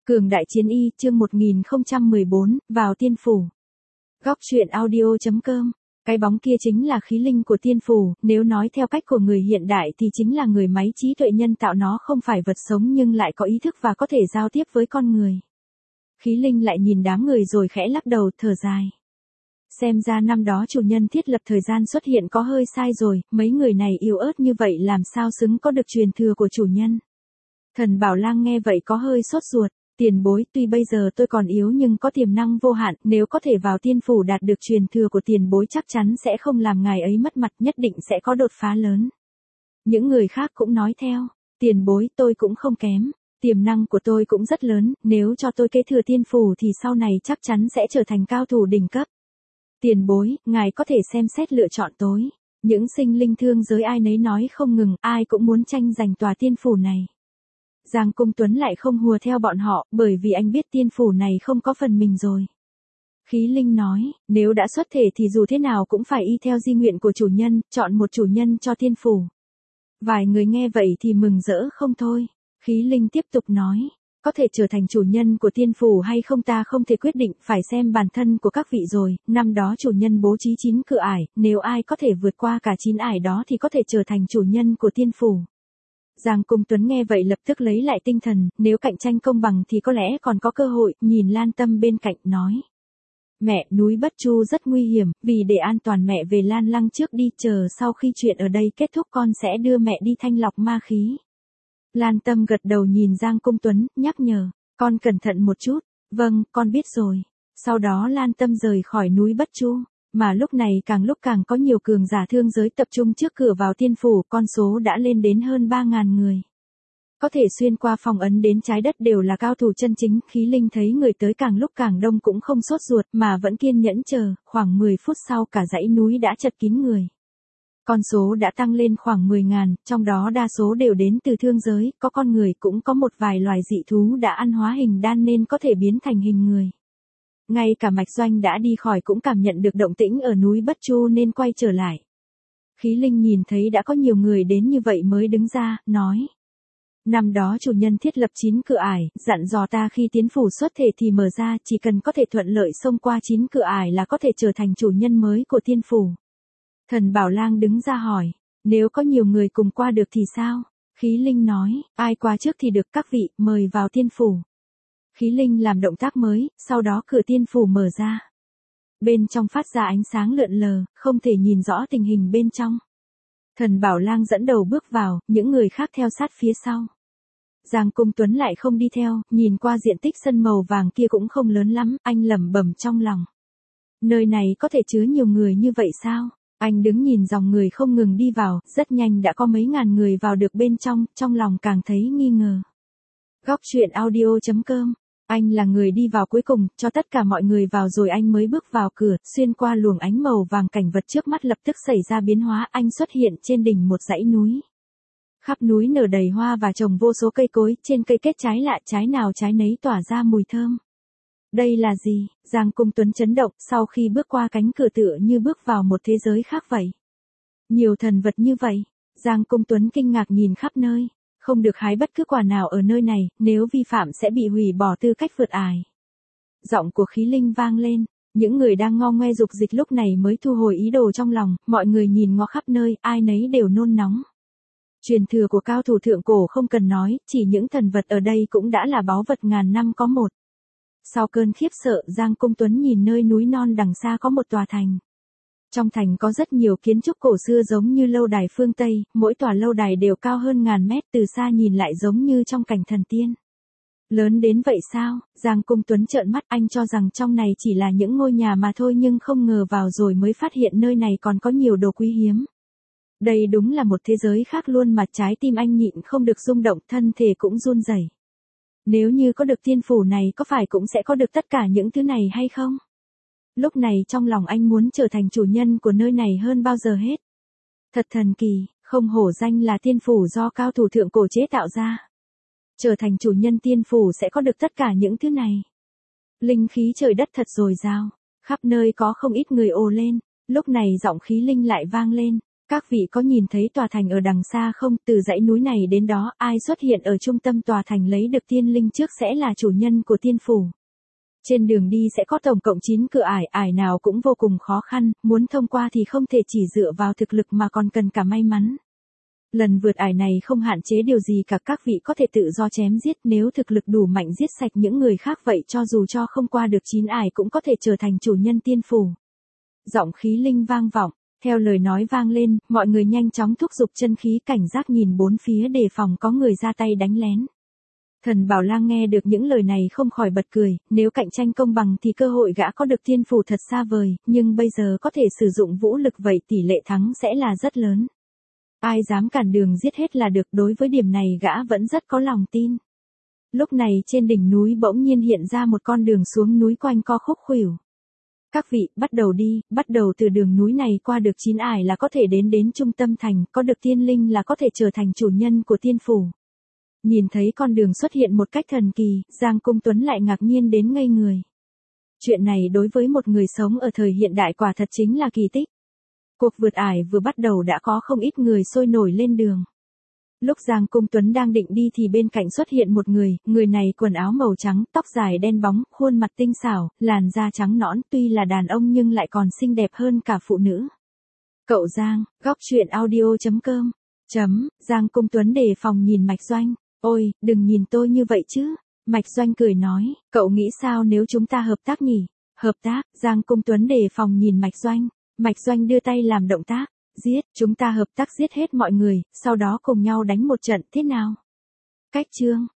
Cường đại chiến y, chương 1014, vào tiên phủ. Góc truyện audio.com. Cái bóng kia chính là khí linh của tiên phủ, nếu nói theo cách của người hiện đại thì chính là người máy trí tuệ nhân tạo, nó không phải vật sống nhưng lại có ý thức và có thể giao tiếp với con người. Khí linh lại nhìn đám người rồi khẽ lắc đầu, thở dài. Xem ra năm đó chủ nhân thiết lập thời gian xuất hiện có hơi sai rồi, mấy người này yếu ớt như vậy làm sao xứng có được truyền thừa của chủ nhân. Thần Bảo Lang nghe vậy có hơi sốt ruột. Tiền bối, tuy bây giờ tôi còn yếu nhưng có tiềm năng vô hạn, nếu có thể vào tiên phủ đạt được truyền thừa của tiền bối chắc chắn sẽ không làm ngài ấy mất mặt, nhất định sẽ có đột phá lớn. Những người khác cũng nói theo, tiền bối, tôi cũng không kém, tiềm năng của tôi cũng rất lớn, nếu cho tôi kế thừa tiên phủ thì sau này chắc chắn sẽ trở thành cao thủ đỉnh cấp. Tiền bối, ngài có thể xem xét lựa chọn tôi. Những sinh linh thương giới ai nấy nói không ngừng, ai cũng muốn tranh giành tòa tiên phủ này. Giang Cung Tuấn lại không hùa theo bọn họ, bởi vì anh biết tiên phủ này không có phần mình rồi. Khí linh nói, nếu đã xuất thể thì dù thế nào cũng phải y theo di nguyện của chủ nhân, chọn một chủ nhân cho tiên phủ. Vài người nghe vậy thì mừng rỡ không thôi. Khí linh tiếp tục nói, có thể trở thành chủ nhân của tiên phủ hay không ta không thể quyết định, phải xem bản thân của các vị rồi. Năm đó chủ nhân bố trí 9 cửa ải, nếu ai có thể vượt qua cả 9 ải đó thì có thể trở thành chủ nhân của tiên phủ. Giang Cung Tuấn nghe vậy lập tức lấy lại tinh thần, nếu cạnh tranh công bằng thì có lẽ còn có cơ hội, nhìn Lan Tâm bên cạnh nói. Mẹ, núi Bất Chu rất nguy hiểm, vì để an toàn mẹ về Lan Lăng trước đi, chờ sau khi chuyện ở đây kết thúc con sẽ đưa mẹ đi thanh lọc ma khí. Lan Tâm gật đầu nhìn Giang Cung Tuấn, nhắc nhở, con cẩn thận một chút, vâng, con biết rồi. Sau đó Lan Tâm rời khỏi núi Bất Chu. Mà lúc này càng lúc càng có nhiều cường giả thương giới tập trung trước cửa vào tiên phủ, con số đã lên đến hơn 3.000 người. Có thể xuyên qua phong ấn đến trái đất đều là cao thủ chân chính, khí linh thấy người tới càng lúc càng đông cũng không sốt ruột mà vẫn kiên nhẫn chờ, khoảng 10 phút sau cả dãy núi đã chật kín người. Con số đã tăng lên khoảng 10.000, trong đó đa số đều đến từ thương giới, có con người cũng có một vài loài dị thú đã ăn hóa hình đan nên có thể biến thành hình người. Ngay cả Mạch Doanh đã đi khỏi cũng cảm nhận được động tĩnh ở núi Bất Chu nên quay trở lại. Khí linh nhìn thấy đã có nhiều người đến như vậy mới đứng ra, nói. Năm đó chủ nhân thiết lập 9 cửa ải, dặn dò ta khi tiến phủ xuất thể thì mở ra, chỉ cần có thể thuận lợi xông qua 9 cửa ải là có thể trở thành chủ nhân mới của tiên phủ. Thần Bảo Lang đứng ra hỏi, nếu có nhiều người cùng qua được thì sao? Khí linh nói, ai qua trước thì được, các vị, mời vào tiên phủ. Khí linh làm động tác mới, sau đó cửa tiên phủ mở ra. Bên trong phát ra ánh sáng lượn lờ, không thể nhìn rõ tình hình bên trong. Thần Bảo Lang dẫn đầu bước vào, những người khác theo sát phía sau. Giang Cung Tuấn lại không đi theo, nhìn qua diện tích sân màu vàng kia cũng không lớn lắm, anh lẩm bẩm trong lòng. Nơi này có thể chứa nhiều người như vậy sao? Anh đứng nhìn dòng người không ngừng đi vào, rất nhanh đã có mấy ngàn người vào được bên trong lòng càng thấy nghi ngờ. Góc truyện audio.com. Anh là người đi vào cuối cùng, cho tất cả mọi người vào rồi anh mới bước vào cửa, xuyên qua luồng ánh màu vàng, cảnh vật trước mắt lập tức xảy ra biến hóa, anh xuất hiện trên đỉnh một dãy núi. Khắp núi nở đầy hoa và trồng vô số cây cối, trên cây kết trái lạ, trái nào trái nấy tỏa ra mùi thơm. Đây là gì? Giang Cung Tuấn chấn động, sau khi bước qua cánh cửa tựa như bước vào một thế giới khác vậy. Nhiều thần vật như vậy, Giang Cung Tuấn kinh ngạc nhìn khắp nơi. Không được hái bất cứ quả nào ở nơi này, nếu vi phạm sẽ bị hủy bỏ tư cách vượt ải. Giọng của khí linh vang lên, những người đang ngo ngoe dục dịch lúc này mới thu hồi ý đồ trong lòng, mọi người nhìn ngó khắp nơi, ai nấy đều nôn nóng. Truyền thừa của cao thủ thượng cổ không cần nói, chỉ những thần vật ở đây cũng đã là báu vật ngàn năm có một. Sau cơn khiếp sợ, Giang Cung Tuấn nhìn nơi núi non đằng xa có một tòa thành. Trong thành có rất nhiều kiến trúc cổ xưa giống như lâu đài phương Tây, mỗi tòa lâu đài đều cao hơn ngàn mét, từ xa nhìn lại giống như trong cảnh thần tiên. Lớn đến vậy sao? Giang Cung Tuấn trợn mắt, anh cho rằng trong này chỉ là những ngôi nhà mà thôi nhưng không ngờ vào rồi mới phát hiện nơi này còn có nhiều đồ quý hiếm. Đây đúng là một thế giới khác luôn mà, trái tim anh nhịn không được rung động, thân thể cũng run rẩy. Nếu như có được tiên phủ này có phải cũng sẽ có được tất cả những thứ này hay không? Lúc này trong lòng anh muốn trở thành chủ nhân của nơi này hơn bao giờ hết. Thật thần kỳ, không hổ danh là tiên phủ do cao thủ thượng cổ chế tạo ra. Trở thành chủ nhân tiên phủ sẽ có được tất cả những thứ này. Linh khí trời đất thật dồi dào, khắp nơi có không ít người ồ lên. Lúc này giọng khí linh lại vang lên. Các vị có nhìn thấy tòa thành ở đằng xa không? Từ dãy núi này đến đó, ai xuất hiện ở trung tâm tòa thành lấy được tiên linh trước sẽ là chủ nhân của tiên phủ. Trên đường đi sẽ có tổng cộng 9 cửa ải, ải nào cũng vô cùng khó khăn, muốn thông qua thì không thể chỉ dựa vào thực lực mà còn cần cả may mắn. Lần vượt ải này không hạn chế điều gì cả, các vị có thể tự do chém giết, nếu thực lực đủ mạnh giết sạch những người khác vậy cho dù cho không qua được 9 ải cũng có thể trở thành chủ nhân tiên phủ. Giọng khí linh vang vọng, theo lời nói vang lên, mọi người nhanh chóng thúc giục chân khí cảnh giác nhìn bốn phía đề phòng có người ra tay đánh lén. Thần Bảo Lang nghe được những lời này không khỏi bật cười, nếu cạnh tranh công bằng thì cơ hội gã có được tiên phủ thật xa vời, nhưng bây giờ có thể sử dụng vũ lực vậy tỷ lệ thắng sẽ là rất lớn. Ai dám cản đường giết hết là được, đối với điểm này gã vẫn rất có lòng tin. Lúc này trên đỉnh núi bỗng nhiên hiện ra một con đường xuống núi quanh co khúc khuỷu. Các vị, bắt đầu đi, bắt đầu từ đường núi này qua được 9 ải là có thể đến trung tâm thành, có được tiên linh là có thể trở thành chủ nhân của tiên phủ. Nhìn thấy con đường xuất hiện một cách thần kỳ, Giang Cung Tuấn lại ngạc nhiên đến ngây người. Chuyện này đối với một người sống ở thời hiện đại quả thật chính là kỳ tích. Cuộc vượt ải vừa bắt đầu đã có không ít người sôi nổi lên đường. Lúc Giang Cung Tuấn đang định đi thì bên cạnh xuất hiện một người này quần áo màu trắng, tóc dài đen bóng, khuôn mặt tinh xảo, làn da trắng nõn, tuy là đàn ông nhưng lại còn xinh đẹp hơn cả phụ nữ. Cậu Giang, góc truyện audio.com. Giang Cung Tuấn đề phòng nhìn Mạch Doanh. Ôi, đừng nhìn tôi như vậy chứ. Mạch Doanh cười nói, cậu nghĩ sao nếu chúng ta hợp tác nhỉ? Hợp tác, Giang Cung Tuấn đề phòng nhìn Mạch Doanh. Mạch Doanh đưa tay làm động tác. Giết, chúng ta hợp tác giết hết mọi người, sau đó cùng nhau đánh một trận thế nào? Cách chương.